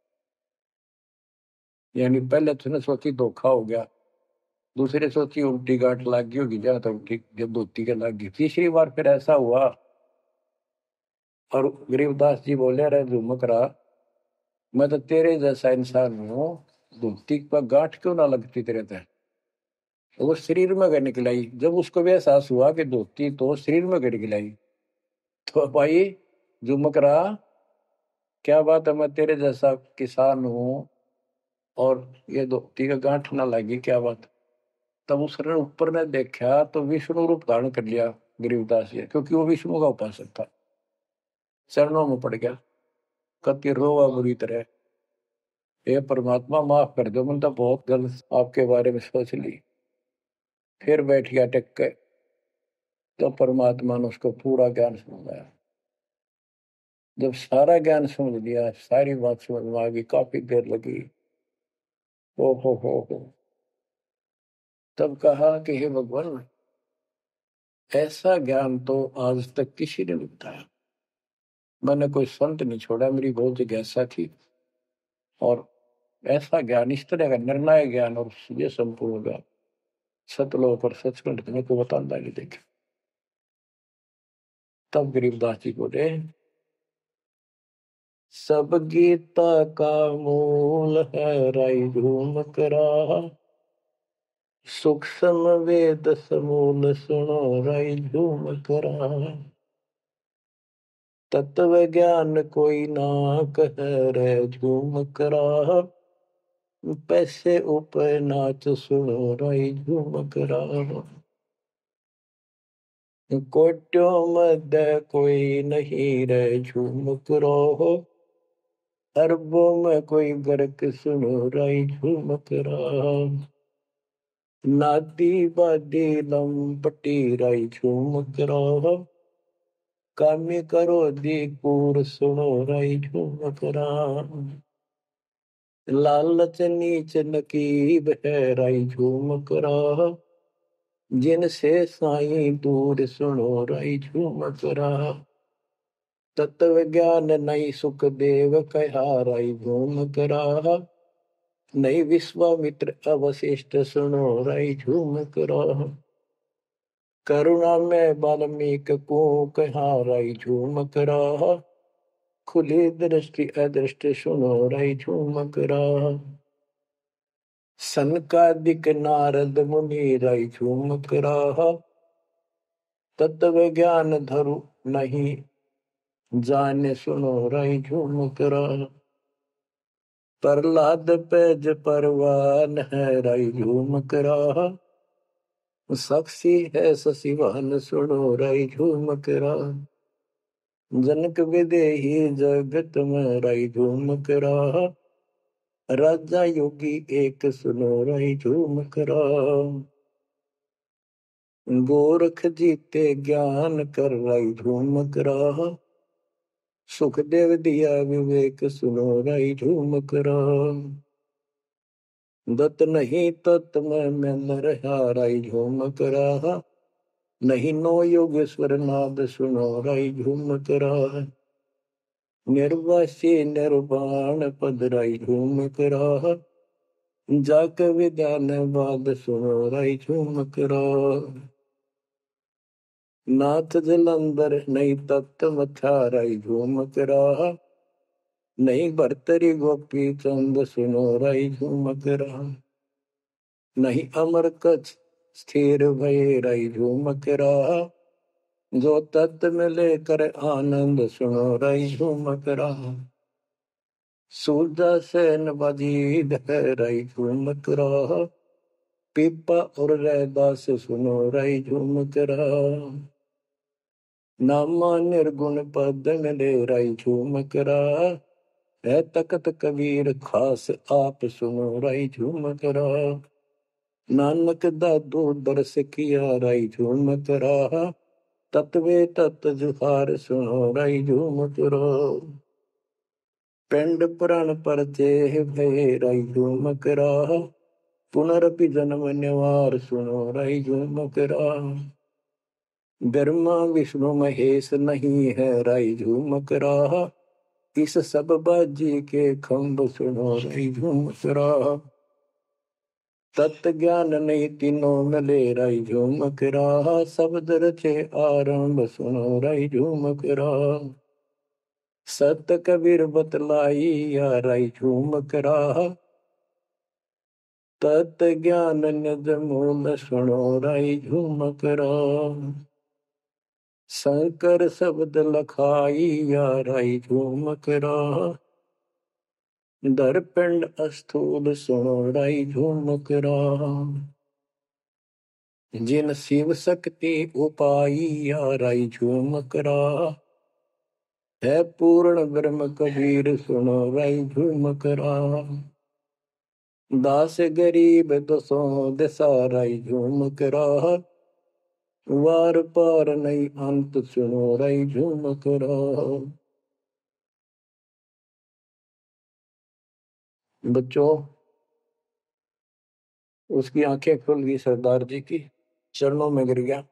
यानी पहले तुमने सोची धोखा हो गया, दूसरे सोची उल्टी गांठ लग गई होगी, जहां तक ठीक जब धोती के लग गई, तीसरी बार फिर ऐसा हुआ। और गरीबदास जी बोले, रहे झुमकरा, मैं तो तेरे जैसा इंसान हूँ, धोती पर गांठ क्यों ना लगती तेरे ते? वो शरीर में गए निकलाई। जब उसको भी एहसास हुआ कि धोती तो शरीर में गई निकलाई, तो भाई झुमकरा, क्या बात है, मैं तेरे जैसा किसान हूँ और ये धोती का गांठ ना लगी, क्या बात? तब उसने ऊपर ने देखा तो विष्णु रूप धारण कर लिया गरीबदास जी, क्योंकि वो विष्णु का उपासक था। चरणों में पड़ गया, कति रोवा बुरी तरह, हे परमात्मा माफ कर दो, मैंने तो बहुत गलत आपके बारे में सोच ली। फिर बैठ गया टेक के। तो परमात्मा ने उसको पूरा ज्ञान समझाया। जब सारा ज्ञान समझ लिया, सारी बात समझ में आ गई, काफी देर लगी। ओ हो हो हो तब कहा कि हे भगवान, ऐसा ज्ञान तो आज तक किसी ने नहीं बताया। मैंने कोई संत नहीं छोड़ा, मेरी बहुत जिज्ञासा थी, और ऐसा ज्ञान, इस तरह का निर्णायक ज्ञान और ये संपूर्ण ज्ञान सतलोक और सचखंड में को बताता नहीं देखे। तब गरीबदास जी बोले, सब गीता का मूल है राई झूम करा, सूक्ष्म वेद समूल सुनो राई झूम करा, तत्व ज्ञान कोई ना कह रे झूम करा, पैसे ऊपर नाच सुनो राई झूम करा, कोट्यों मध्य कोई नहीं रे झूम करो, अरबों में कोई गर्क सुनो राई झूम करा, नादी बादी लंपटी राई झूम करा, कामी करो दी कूर सुनो राई झूम करा, लालच नीच नकीब है राई झूम करा, जिनसे साईं दूर सुनो राई झूम करा, तत्व ज्ञान नहीं सुख देव कहा राई झूम करा, नहीं विश्वामित्र अवशिष्ट सुनो राई झूम करा, करुणा में वाल्मीक को कहा राई झूम करा, खुली दृष्टि अदृष्टि सुनो राई झूम करा, सनकादिक नारद मुनि राई झूमक राहा, तत्व ज्ञान धरु नहीं जाने सुनो राई झूमक राहा। प्रहलाद पैज परवान है राई झूमक राहा, साक्षी है शशिवान सुनो राई झूमक राहा। जनक विदेही जगत में राई झूमक राहा, राजा योगी एक सुनो राई झूमक राहा। गोरख जीते ज्ञान कर राई झूमक राहा, सुखदेव दिया विवेक सुनो राई झूमक राहा। दत्त नहीं तत् में मिल रहा राई झूमक राहा, नहीं नो योगेश्वर नाद सुनो राई झूमक राहा। निर्वासी निर्वाण पद राई झूमक राहा, जाक विद्यान बाद सुनो राई झूमक राहा। नाथ जलंधर नहीं तत्त मथा राई झूमक राहा, नहीं भरतरी गोपी चंद सुनो राई झूमक राहा। नहीं अमर कच्छ स्थिर भय राई झूमक राहा, जो तत्त में लेकर आनंद सुनो राई झूमक राहा। सूरजा सेन बजीद है राई झूमक राहा, पीपा और रैदास सुनो राई झूमक राहा। नामा निर्गुण पद मिले राई झूमक राहा, है तकत कबीर खास आप सुनो राई झूमक राहा। नानक दादू दरस किया राई झूमक राहा, तत्वे तत् जुहार सुनो राई झूमक राहा। पिंड पुराण पर जे भय राई झूमक राहा, पुनरपि जन्म निवार सुनो राई झूमक राहा। ब्रह्मा विष्णु महेश नहीं है राई झूमक राहा, इस सब बाजी के खंभ सुनो राई झूमक राहा। तत्व ज्ञान नहीं तीनों मिले राई झूमक राहा, शब्द रचे आरंभ सुनो राई झूमक राहा। सत कबीर बतलाई या राई झूमक राहा, तत् ज्ञान निज मूल सुनो राई झूमक राहा। शंकर शब्द लखाई या राई झूमक राहा, दरपिंड अस्थूल सुनो राई झूमक राहा। जिन शिव शक्ति उपाई या राई झूमक राहा, है पूर्ण ब्रह्म कबीर सुनो राई झूमक राहा। दास गरीब दसों दिशा राई झूमक राहा, वार पार नहीं अंत सुनो राई झूमक राहा। बच्चों, उसकी आंखें खुल गई सरदार जी की, चरणों में गिर गया।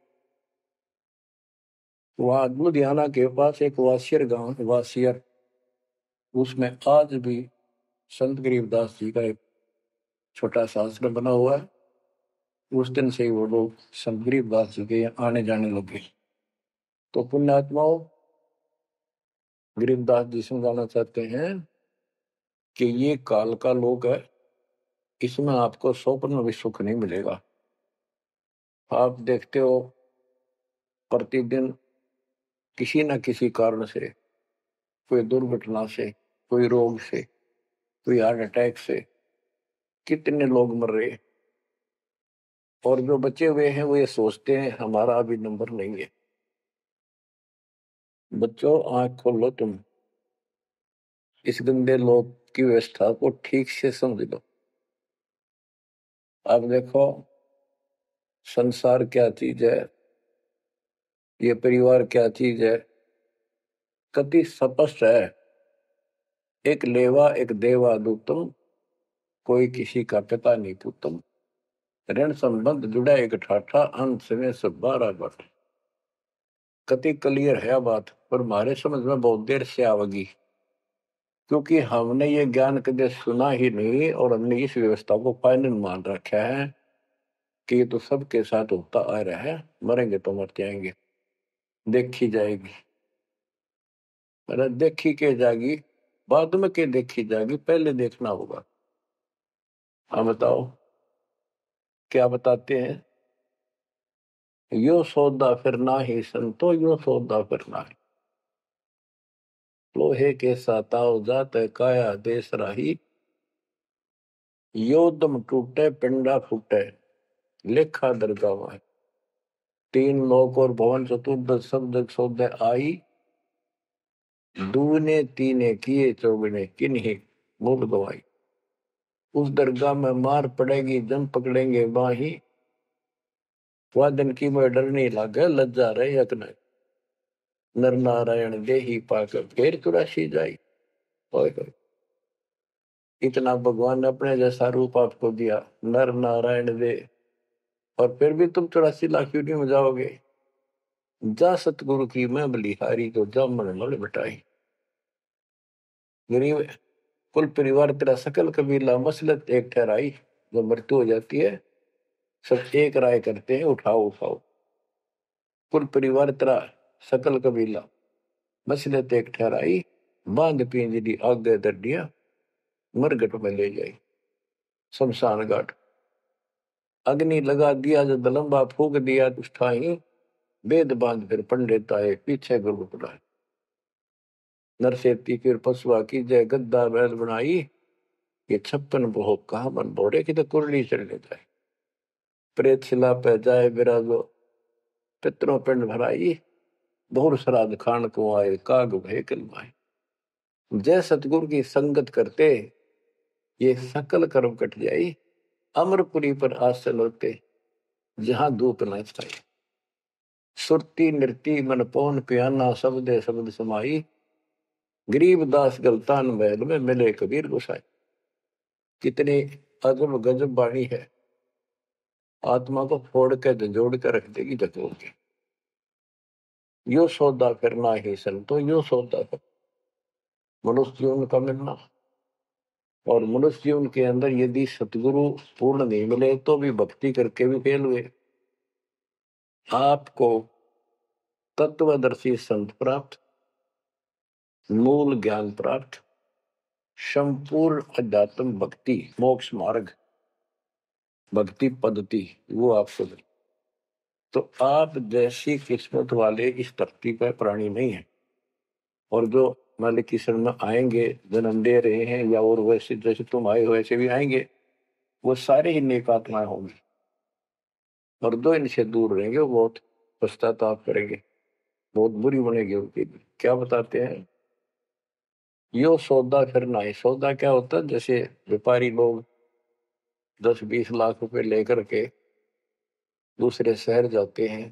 वहां लुधियाना के पास एक वासियर गांव वासियर, उसमें आज भी संत गरीबदास जी का एक छोटा सा आश्रम बना हुआ है। उस दिन से वो लोग संत गरीबदास जी के यहाँ आने जाने लगे। तो पुण्यात्माओं, गरीबदास जी समझाना चाहते हैं कि ये काल का लोक है, इसमें आपको स्वप्न में भी सुख नहीं मिलेगा। आप देखते हो प्रतिदिन किसी न किसी कारण से, कोई दुर्घटना से, कोई रोग से, कोई हार्ट अटैक से कितने लोग मर रहे, और जो बचे हुए हैं वो ये सोचते हैं हमारा अभी नंबर नहीं है। बच्चों, आंख खोलो, तुम इस गंदे लोक की व्यवस्था को ठीक से समझ लो। अब देखो संसार क्या चीज है, ये परिवार क्या चीज है, कति स्पष्ट है। एक लेवा एक देवा दूतम, कोई किसी का पिता नहीं पुतम। ऋण संबंध जुड़ा एक ठाठा, अंत में सब बारह बट। कति क्लियर है बात, पर हमारे समझ में बहुत देर से आवेगी, क्योंकि हमने ये ज्ञान कभी सुना ही नहीं, और हमने इस व्यवस्था को फाइनल मान रखा है कि ये तो सबके साथ होता आ रहा है, मरेंगे तो मर जाएंगे, देखी जाएगी। अरे देखी के जाएगी, बाद में के देखी जाएगी, पहले देखना होगा। हाँ बताओ क्या बताते हैं? यो सौदा फिर ना ही संतो, यो सौदा फिर ना ही। लोहे के साताव जात है काया देश राही, यो दम टूटे पिंडा फूटे लेखा दरगाह है। तीन लोक और भवन चतुर्दश शब्द सौदे आई, दूने तीने किए चौगने किन्हीं मूल गवाई। उस दरगाह में मार पड़ेगी जन पकड़ेंगे बाही, वादन की में डर नहीं लागे लज्जा रहे अकने, नर नारायण देही पाकर फिर चुरासी जाई। ओए होए, इतना भगवान ने अपने जैसा रूप आपको दिया, नर नारायण दे, और फिर भी तुम चौरासी लाख यूनियों में जाओगे। जा सतगुरु की मैं बलिहारी तो जा मन मल मिटाई। गरीब कुल परिवार तेरा सकल कबीला मसलत एक ठहराई। जब मृत्यु हो जाती है सब एक राय करते हैं, उठाओ उठाओ। कुल परिवार तेरा सकल कबीला मसलत एक ठहराई, बांध पिंजरी आगे दर दिया, मरगट में ले जाई शमशान घाट। अग्नि लगा दिया जो दलम्बा फूक दिया दुष्टाई, वेद बांध फिर पंडित आए पीछे गुरु पढ़ाए। नरसेती फिर पशुआ की जय गद्दा बैल बनाई, ये छप्पन भोग कहा मन बोड़े की तो कुरली चढ़ने जाए। प्रेत शिला पे जाए विराजो, पितरों पिंड भराई, बहुर श्राद्ध खान को आए काग भय कलवाए। जय सतगुरु की संगत करते ये सकल कर्म कट जाई, अमरपुरी पर आसन होते जहां धूप न छाई। सुरती नृती मन पौन पियाना शब्दे शब्द समाई, गरीबदास गलतान महल में मिले कबीर गोसाई। कितनी अजब गजब वाणी है, आत्मा को फोड़ के जोड़ के रख देगी जतोड़ के। यो सौदा करना ही संतो, यो सौदा कर मनुष्य जीवन का मिलना। और मनुष्य जीवन के अंदर यदि सतगुरु पूर्ण नहीं मिले तो भी भक्ति करके भी फेल हुए। आपको तत्वदर्शी संत प्राप्त, मूल ज्ञान प्राप्त, संपूर्ण अध्यात्म भक्ति मोक्ष मार्ग भक्ति पद्धति वो आपको दे, तो आप जैसी किस्मत वाले इस धरती पर प्राणी नहीं है। और जो मालिक की शरण में आएंगे, जन्म दे रहे हैं या और वैसे जैसे तुम आए हो वैसे भी आएंगे, वो सारे ही नेक आत्माएं होंगी। और दो इनसे दूर रहेंगे वो बहुत पश्चाताप करेंगे, बहुत बुरी बनेगी उनकी। क्या बताते हैं? यो सौदा करना है। सौदा क्या होता है? जैसे व्यापारी लोग दस बीस लाख रुपए लेकर के दूसरे शहर जाते हैं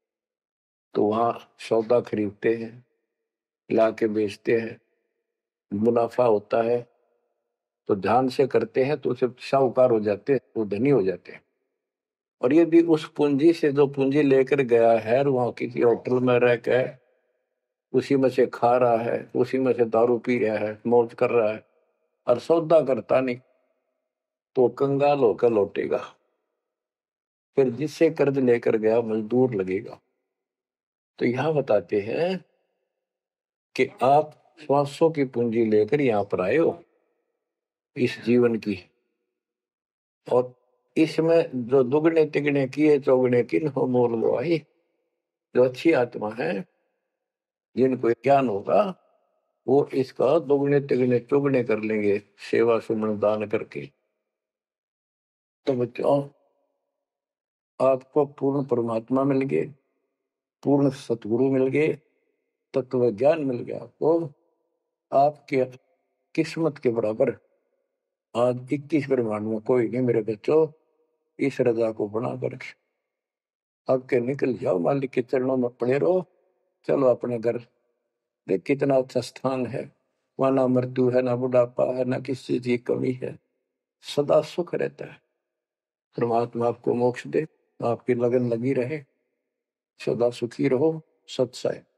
तो वहां सौदा खरीदते हैं, ला के बेचते हैं, मुनाफा होता है तो ध्यान से करते हैं तो उसे साहूकार हो जाते हैं, वो धनी हो जाते हैं। और यदि उस पूंजी से जो पूंजी लेकर गया है वहां किसी होटल में रह के उसी में से खा रहा है, उसी में से दारू पी रहा है, मौज कर रहा है और सौदा करता नहीं, तो कंगाल होकर लौटेगा। फिर जिससे कर्ज लेकर गया मजदूर लगेगा। तो यहां बताते हैं कि आप श्वासों की पूंजी लेकर यहां पर आए हो इस जीवन की, और इसमें जो दुगने तिगने किए चौगने किन हो मोल गवाही। जो अच्छी आत्मा है जिनको ज्ञान होगा वो इसका दुगने तिगने चौगने कर लेंगे सेवा सुमन दान करके। तो बच्चों आपको पूर्ण परमात्मा मिल गए, पूर्ण सतगुरु मिल गए, तत्व ज्ञान मिल गया, तो आपके किस्मत के बराबर आज इक्कीस ब्रह्मांड में कोई नहीं मेरे बच्चों। इस रजा को बना कर अब के निकल जाओ, मालिक के चरणों में पड़े रहो, चलो अपने घर। देख कितना अच्छा स्थान है, वहां ना मृत्यु है, ना बुढ़ापा है, ना किसी चीज की कमी है, सदा सुख रहता है। परमात्मा आपको मोक्ष दे, आपकी लगन लगी रहे, सदा सुखी रहो। सत्सय।